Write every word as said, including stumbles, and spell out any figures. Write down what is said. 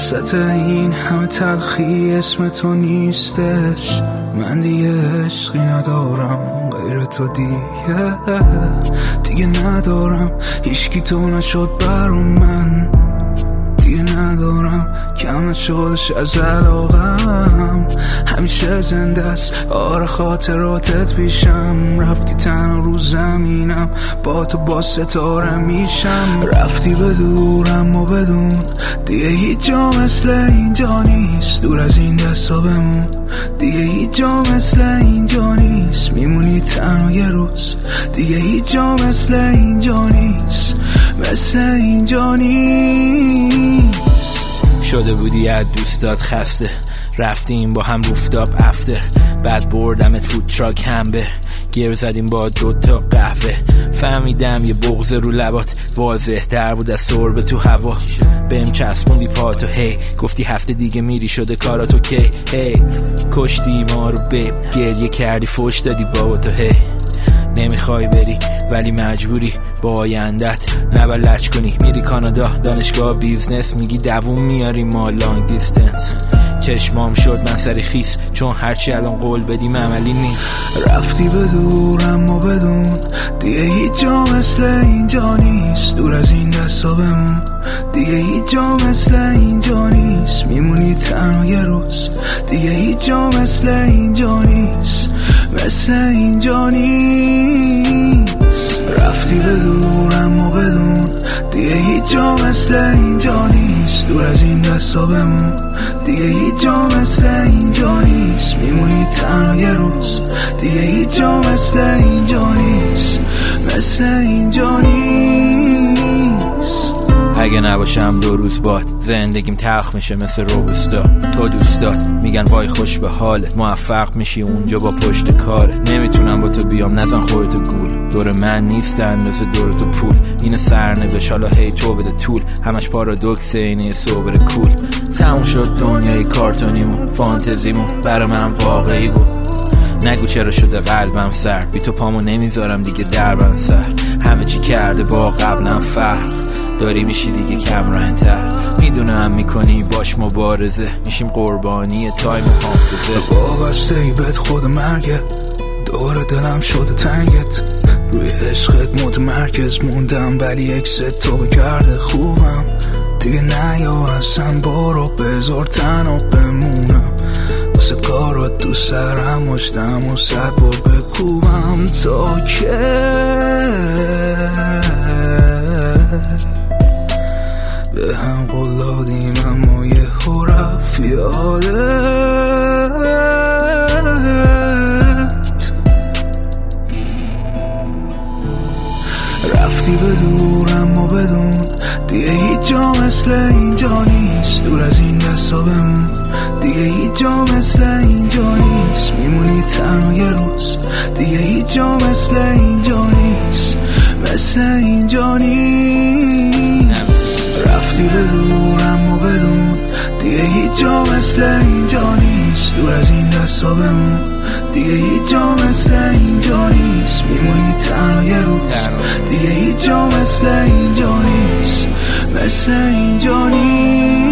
وسط این همه تلخی اسم تو نیستش. من دیگه عشقی ندارم غیر تو، دیگه دیگه ندارم هیچکی تو نشد برام، من دیگه ندارم کم نشدش از علاقم. همیشه زنده است آره خاطراتت پیشم. رفتی تنها رو زمینم، با تو با ستاره میشم. رفتی بدورم و بدون دیگه هیچ جا مثل اینجا نیست. دور از این دستا بمون دیگه هیچ جا مثل اینجا نیست. میمونی تنها یه روز دیگه هیچ جا مثل اینجا نیست، مثل اینجا نیست. شده بودی از دوستات خسته، رفتیم با هم روفتاپ افتر، بعد بردمت فود تراک همبر، گیر زدیم با دوتا قهوه. فهمیدم یه بغض رو لبات واضح تر بود از سربه تو هوا. بهم چسبوندی پاتو هی، گفتی هفته دیگه میری شده کاراتو کی. هی کشتی ما رو بیب، گریه کردی فوش دادی بابا تو هی. نمیخوای بری ولی مجبوری با آیندت نبلج کنی. میری کانادا دانشگاه بیزنس، میگی دووم میاری ما لانگ دیستنس. چشمام شد من سری خیس، چون هرچی الان قول بدیم عملی نیست. رفتی بدورم و بدون دیگه هیچ جا مثل اینجا نیست. دور از این دستا بمون دیگه هیچ جا مثل اینجا نیست. میمونی تنها یه روز دیگه هیچ جا مثل اینجا نیست، مثل اینجا نیست. رفتی بدورم و بدون دیگه هیچ جا مثل اینجا نیست. دور از این دستا بمون دیگه هیچ جا مثل اینجا نیست. میمونی تنها یه روز دیگه هیچ جا مثل اینجا نیست، مثل اینجا نیست. اگه نباشم دو روز باد زندگیم تلخ میشه مثل روبوستا. تو دوستات میگن وای خوش به حالت، موفق میشی اونجا با پشت کارت. نمیتونم با تو بیام نزن خودتو گول، دور من نیستن مثل دور تو پول. این سرنوشت حالا هی تو بده طول، همش پارادوکس اینه صبر کول. تموم شد دنیای کارتونیمون، فانتزیمون برا من واقعی بود. نگو چرا شده قلبم سر، بی تو پامو نمیذارم دیگه دربم سر. همه چی کرده با قبلم فرق، داری میشی دیگه کم رنگ‌تر. میدونم میکنی باش مبارزه، میشیم قربانی تایم و حافظه. وابسته ای بهت خود مرگه، دور دلم شده تنگت. روی عشقت متمرکز موندم ولی اکست تو بکرده خوبم. دیگه نیا اصلا برو بذار تنها بمونم. واسه کارات دو سرم مشتم و صد بار بکوبم تا که به هم قول دادیم اما یه هو رفت یادت. رفتی بدورم و بدون دیگه هیچ جا مثل اینجا نیست. دور از این دستا بمون دیگه هیچ جا مثل اینجا نیست. میمونی تنها یه روز دیگه هیچ جا مثل اینجا نیست، مثل اینجا نیست. رفتی بدورم و بدون دیگه هیچ جا مثل اینجا نیست. دور از این دستا بمون دیگه هیچ جا مثل اینجا نیست. میمونی تنها یه روز دیگه هیچ جا مثل اینجا نیست، مثل اینجا نیست.